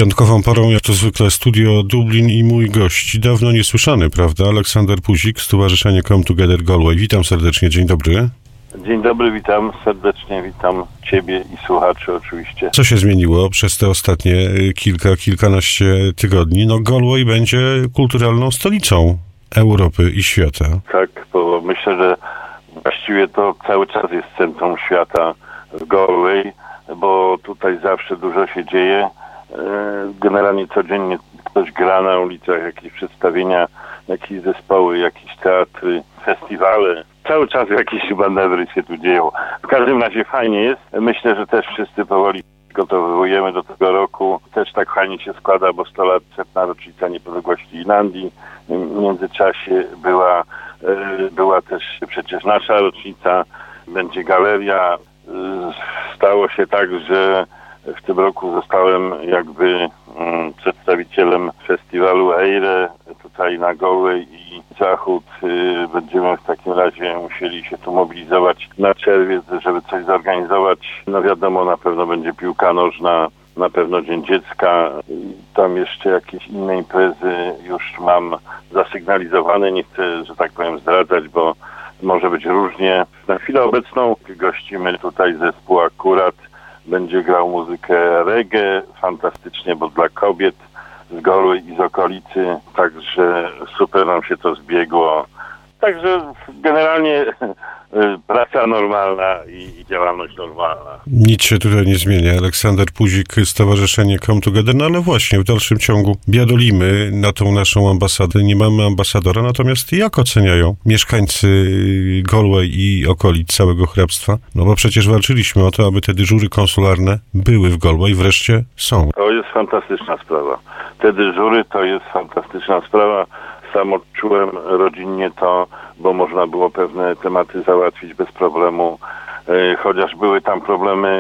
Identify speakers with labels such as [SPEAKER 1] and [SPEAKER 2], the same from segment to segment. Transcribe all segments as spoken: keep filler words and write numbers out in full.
[SPEAKER 1] Piątkową porą, jak to zwykle, Studio Dublin i mój gość, dawno niesłyszany, prawda? Aleksander Puzik, Stowarzyszenie Come Together Galway. Witam serdecznie, dzień dobry.
[SPEAKER 2] Dzień dobry, witam serdecznie, witam Ciebie i słuchaczy oczywiście.
[SPEAKER 1] Co się zmieniło przez te ostatnie kilka, kilkanaście tygodni? No Galway będzie kulturalną stolicą Europy i świata.
[SPEAKER 2] Tak, bo myślę, że właściwie to cały czas jest centrum świata w Galway, bo tutaj zawsze dużo się dzieje. Generalnie codziennie ktoś gra na ulicach, jakieś przedstawienia, jakieś zespoły, jakieś teatry, festiwale. Cały czas jakieś manewry się tu dzieją. W każdym razie fajnie jest. Myślę, że też wszyscy powoli przygotowujemy do tego roku. Też tak fajnie się składa, bo sto lat setna rocznica niepodległości Irlandii. W międzyczasie była, była też przecież nasza rocznica. Będzie galeria. Stało się tak, że w tym roku zostałem jakby um, przedstawicielem festiwalu Eire tutaj na Galway i Zachód. Y, będziemy w takim razie musieli się tu mobilizować na czerwiec, żeby coś zorganizować. No wiadomo, na pewno będzie piłka nożna, na pewno Dzień Dziecka. I tam jeszcze jakieś inne imprezy już mam zasygnalizowane. Nie chcę, że tak powiem, zdradzać, bo może być różnie. Na chwilę obecną gościmy tutaj zespół akurat. Będzie grał muzykę reggae, fantastycznie, bo dla kobiet z Galway i z okolicy, także super nam się to zbiegło. Także generalnie praca normalna i działalność normalna.
[SPEAKER 1] Nic się tutaj nie zmienia. Aleksander Puzik, Stowarzyszenie Come Together, no ale właśnie w dalszym ciągu biadolimy na tą naszą ambasadę. Nie mamy ambasadora, natomiast jak oceniają mieszkańcy Galway i okolic całego hrabstwa? No bo przecież walczyliśmy o to, aby te dyżury konsularne były w Galway, wreszcie są.
[SPEAKER 2] To jest fantastyczna sprawa. Te dyżury to jest fantastyczna sprawa. Sam odczułem rodzinnie to, bo można było pewne tematy załatwić bez problemu, chociaż były tam problemy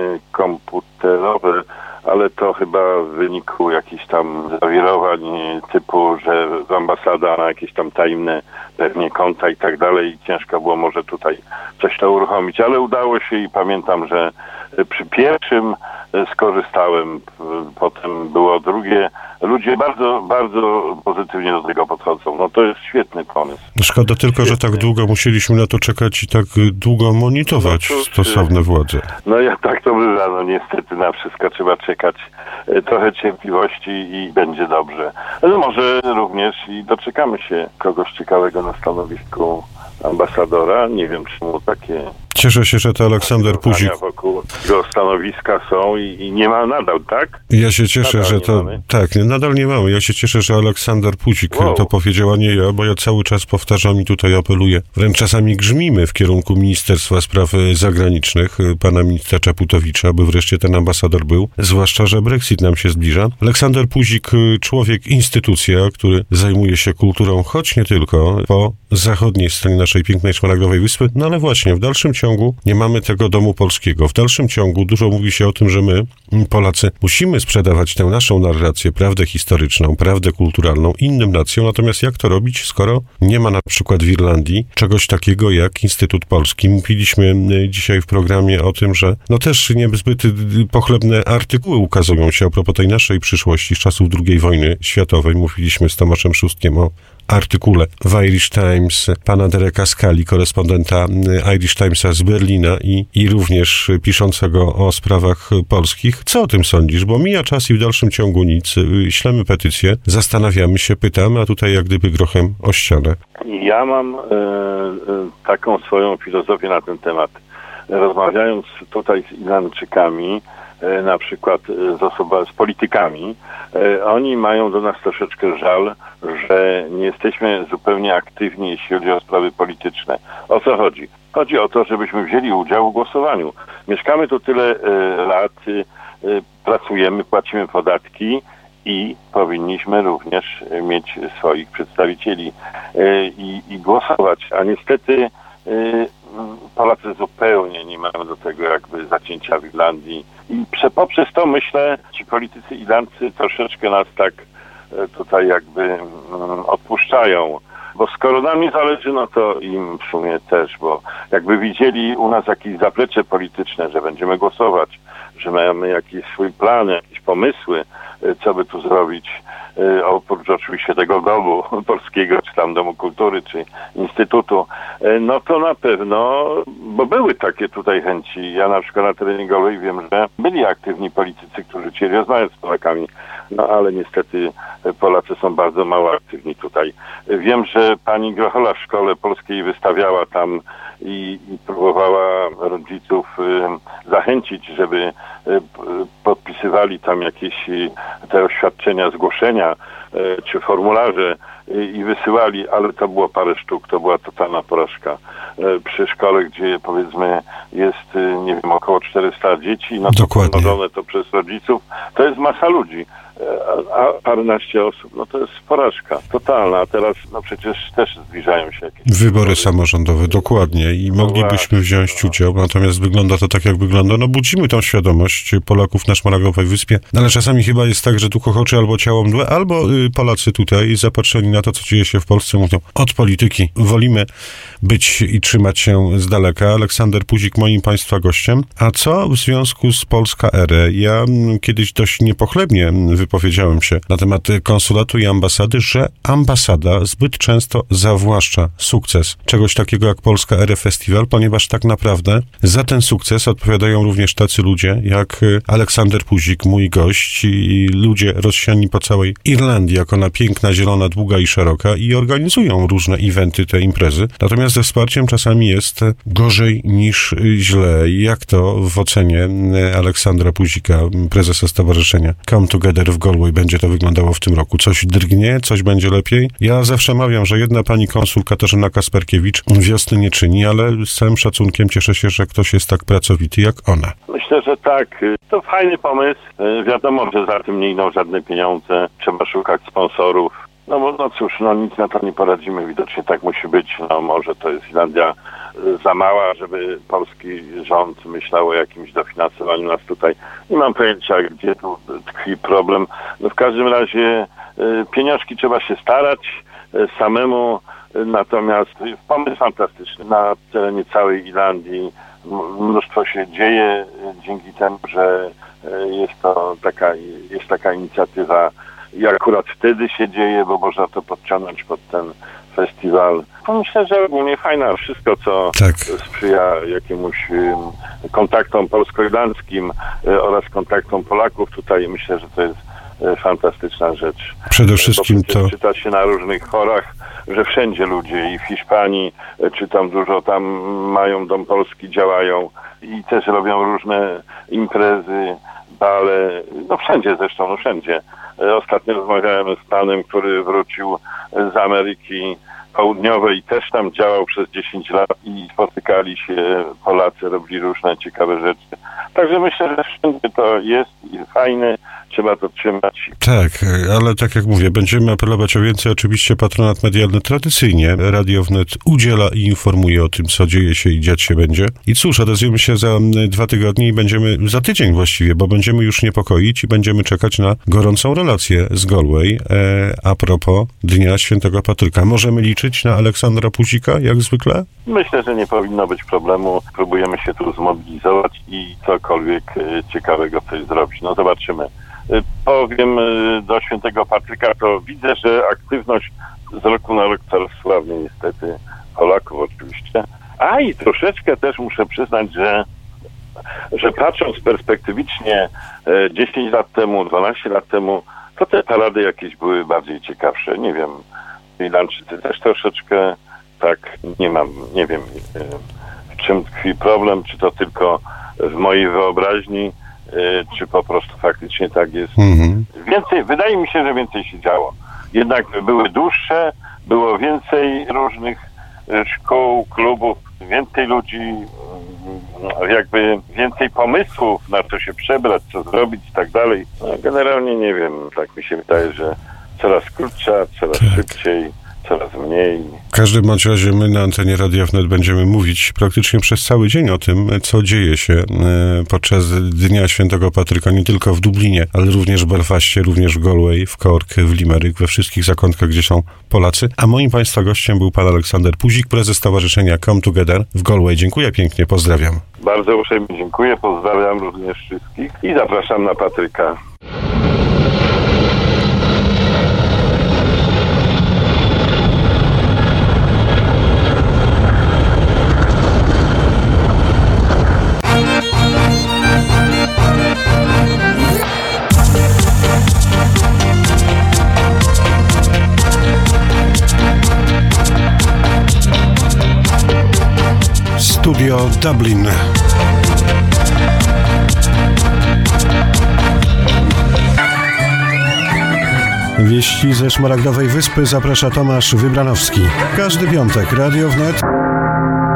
[SPEAKER 2] komputerowe, ale to chyba w wyniku jakichś tam zawirowań typu, że ambasada ma jakieś tam tajemne pewnie konta i tak dalej i ciężko było może tutaj coś to uruchomić, ale udało się i pamiętam, że przy pierwszym skorzystałem, potem było drugie. Ludzie bardzo, bardzo pozytywnie do tego podchodzą. No to jest świetny pomysł.
[SPEAKER 1] Szkoda tylko, świetny. Że tak długo musieliśmy na to czekać i tak długo monitorować no stosowne władze.
[SPEAKER 2] No ja tak to bywa, no niestety na wszystko trzeba czekać. Trochę cierpliwości i będzie dobrze. No może również i doczekamy się kogoś ciekawego na stanowisku ambasadora. Nie wiem, czemu takie...
[SPEAKER 1] Cieszę się, że to Aleksander Puzik.
[SPEAKER 2] Wokół jego stanowiska są i, i nie ma nadal, tak?
[SPEAKER 1] Ja się cieszę,
[SPEAKER 2] nadal
[SPEAKER 1] że to...
[SPEAKER 2] Mamy.
[SPEAKER 1] Tak, nadal nie mamy. Ja się cieszę, że Aleksander Puzik wow. to powiedział, a nie ja, bo ja cały czas powtarzam i tutaj apeluję. Wręcz czasami grzmimy w kierunku Ministerstwa Spraw Zagranicznych, pana ministra Czaputowicza, aby wreszcie ten ambasador był. Zwłaszcza, że Brexit nam się zbliża. Aleksander Puzik, człowiek, instytucja, który zajmuje się kulturą, choć nie tylko, po zachodniej stronie naszej pięknej szmaragdowej wyspy. No ale właśnie, w dalszym ciągu nie mamy tego domu polskiego. W dalszym ciągu dużo mówi się o tym, że my, Polacy, musimy sprzedawać tę naszą narrację, prawdę historyczną, prawdę kulturalną innym nacjom. Natomiast jak to robić, skoro nie ma na przykład w Irlandii czegoś takiego jak Instytut Polski? Mówiliśmy dzisiaj w programie o tym, że no też niezbyt pochlebne artykuły ukazują się a propos tej naszej przyszłości z czasów drugiej wojny światowej. Mówiliśmy z Tomaszem Szóstkiem o artykule w Irish Times pana Dereka Skali, korespondenta Irish Timesa z Berlina i, i również piszącego o sprawach polskich. Co o tym sądzisz? Bo mija czas i w dalszym ciągu nic. Ślemy petycje, zastanawiamy się, pytamy, a tutaj jak gdyby grochem o ścianę.
[SPEAKER 2] Ja mam e, e, taką swoją filozofię na ten temat. Rozmawiając tutaj z Irlandczykami, e, na przykład z osobami, z politykami, e, oni mają do nas troszeczkę żal, że nie jesteśmy zupełnie aktywni, jeśli chodzi o sprawy polityczne. O co chodzi? Chodzi o to, żebyśmy wzięli udział w głosowaniu. Mieszkamy tu tyle e, lat, e, pracujemy, płacimy podatki i powinniśmy również mieć swoich przedstawicieli e, i, i głosować. A niestety e, Polacy zupełnie nie mają do tego jakby zacięcia w Irlandii. I prze, poprzez to, myślę, ci politycy irlandzcy troszeczkę nas tak tutaj jakby um, odpuszczają, Bo skoro nam nie zależy, no to im w sumie też, bo jakby widzieli u nas jakieś zaplecze polityczne, że będziemy głosować, że mamy jakieś swój plan, jakieś pomysły, co by tu zrobić, oprócz oczywiście tego domu polskiego, czy tam Domu Kultury, czy Instytutu, no to na pewno, bo były takie tutaj chęci. Ja na przykład na terenie Galway wiem, że byli aktywni politycy, którzy chcieli rozmawiać z Polakami, no ale niestety Polacy są bardzo mało aktywni tutaj. Wiem, że pani Grochola w szkole polskiej wystawiała tam i, i próbowała rodziców y, zachęcić, żeby y, podpisywali tam jakieś y, te oświadczenia, zgłoszenia y, czy formularze y, i wysyłali, ale to było parę sztuk, to była totalna porażka. Y, przy szkole, gdzie powiedzmy jest, y, nie wiem, około czterysta dzieci, no to pomnożone to przez rodziców, to jest masa ludzi. A paręnaście osób, no to jest porażka totalna, a teraz no przecież też zbliżają się jakieś...
[SPEAKER 1] Wybory samorządowe, dokładnie, i moglibyśmy wziąć udział, natomiast wygląda to tak, jak wygląda. No budzimy tą świadomość Polaków na Szmaragdowej Wyspie, ale czasami chyba jest tak, że tu kochoczy albo ciało mdłe, albo y, Polacy tutaj zapatrzeni na to, co dzieje się w Polsce, mówią, od polityki wolimy być i trzymać się z daleka. Aleksander Puzik moim Państwa gościem. A co w związku z Polska R? Ja m, kiedyś dość niepochlebnie wypowiedziałem się na temat konsulatu i ambasady, że ambasada zbyt często zawłaszcza sukces czegoś takiego jak Polska R Festiwal, ponieważ tak naprawdę za ten sukces odpowiadają również tacy ludzie jak Aleksander Puzik, mój gość, i ludzie rozsiani po całej Irlandii, jak ona piękna, zielona, długa i szeroka, i organizują różne eventy, te imprezy. Natomiast ze wsparciem czasami jest gorzej niż źle. Jak to w ocenie Aleksandra Puzika, prezesa stowarzyszenia Come Together w Galway, będzie to wyglądało w tym roku? Coś drgnie? Coś będzie lepiej? Ja zawsze mawiam, że jedna pani konsul, Katarzyna Kasperkiewicz, wiosny nie czyni, ale z całym szacunkiem cieszę się, że ktoś jest tak pracowity jak ona.
[SPEAKER 2] Myślę, że tak. To fajny pomysł. Wiadomo, że za tym nie idą żadne pieniądze. Trzeba szukać sponsorów. No bo no cóż, no nic na to nie poradzimy. Widocznie tak musi być. No może to jest Irlandia za mała, żeby polski rząd myślał o jakimś dofinansowaniu nas tutaj. Nie mam pojęcia, gdzie tu tkwi problem. No w każdym razie y, pieniążki trzeba się starać y, samemu, y, natomiast pomysł fantastyczny. Na terenie całej Irlandii mnóstwo się dzieje y, dzięki temu, że y, jest to taka, jest taka inicjatywa i akurat wtedy się dzieje, bo można to podciągnąć pod ten festiwal. Myślę, że ogólnie fajne wszystko, co
[SPEAKER 1] tak
[SPEAKER 2] sprzyja jakiemuś um, kontaktom polsko-irlandzkim y, oraz kontaktom Polaków. Tutaj myślę, że to jest y, fantastyczna rzecz.
[SPEAKER 1] Przede wszystkim to...
[SPEAKER 2] Czyta się na różnych forach, że wszędzie ludzie i w Hiszpanii, y, czy tam dużo tam mają Dom Polski, działają i też robią różne imprezy, bale, no wszędzie zresztą, no wszędzie. Ostatnio rozmawiałem z panem, który wrócił z Ameryki Południowej i też tam działał przez dziesięć lat i spotykali się Polacy, robili różne ciekawe rzeczy. Także myślę, że wszędzie to jest i fajne, trzeba to trzymać.
[SPEAKER 1] Tak, ale tak jak mówię, będziemy apelować o więcej. Oczywiście patronat medialny tradycyjnie Radio Wnet udziela i informuje o tym, co dzieje się i dziać się będzie. I cóż, odezwiemy się za dwa tygodnie i będziemy, za tydzień właściwie, bo będziemy już niepokoić i będziemy czekać na gorącą relację z Galway e, a propos Dnia Świętego Patryka. Możemy liczyć na Aleksandra Puzika, jak zwykle?
[SPEAKER 2] Myślę, że nie powinno być problemu. Próbujemy się tu zmobilizować i cokolwiek ciekawego coś zrobić. No zobaczymy. Powiem do Świętego Patryka, to widzę, że aktywność z roku na rok coraz słabnie niestety Polaków oczywiście. A i troszeczkę też muszę przyznać, że, że patrząc perspektywicznie dziesięć lat temu, dwanaście lat temu, to te parady jakieś były bardziej ciekawsze. Nie wiem, Irlandczycy też troszeczkę tak, nie mam, nie wiem w czym tkwi problem, czy to tylko w mojej wyobraźni, czy po prostu faktycznie tak jest. Mhm. Więcej, wydaje mi się, że więcej się działo. Jednak były dłuższe, było więcej różnych szkół, klubów, więcej ludzi, jakby więcej pomysłów, na co się przebrać, co zrobić i tak dalej. No, generalnie nie wiem, tak mi się wydaje, że coraz krótsza, coraz tak. szybciej coraz mniej.
[SPEAKER 1] W każdym bądź razie my na antenie Radia Wnet będziemy mówić praktycznie przez cały dzień o tym, co dzieje się e, podczas Dnia Świętego Patryka, nie tylko w Dublinie, ale również w Belfaście, również w Galway, w Cork, w Limerick, we wszystkich zakątkach, gdzie są Polacy. A moim Państwa gościem był pan Aleksander Puzik, prezes Stowarzyszenia Come Together w Galway. Dziękuję pięknie, pozdrawiam.
[SPEAKER 2] Bardzo uprzejmie dziękuję, pozdrawiam również wszystkich i zapraszam na Patryka.
[SPEAKER 1] Studio Dublin. Wieści ze Szmaragdowej Wyspy zaprasza Tomasz Wybranowski. Każdy piątek Radio Wnet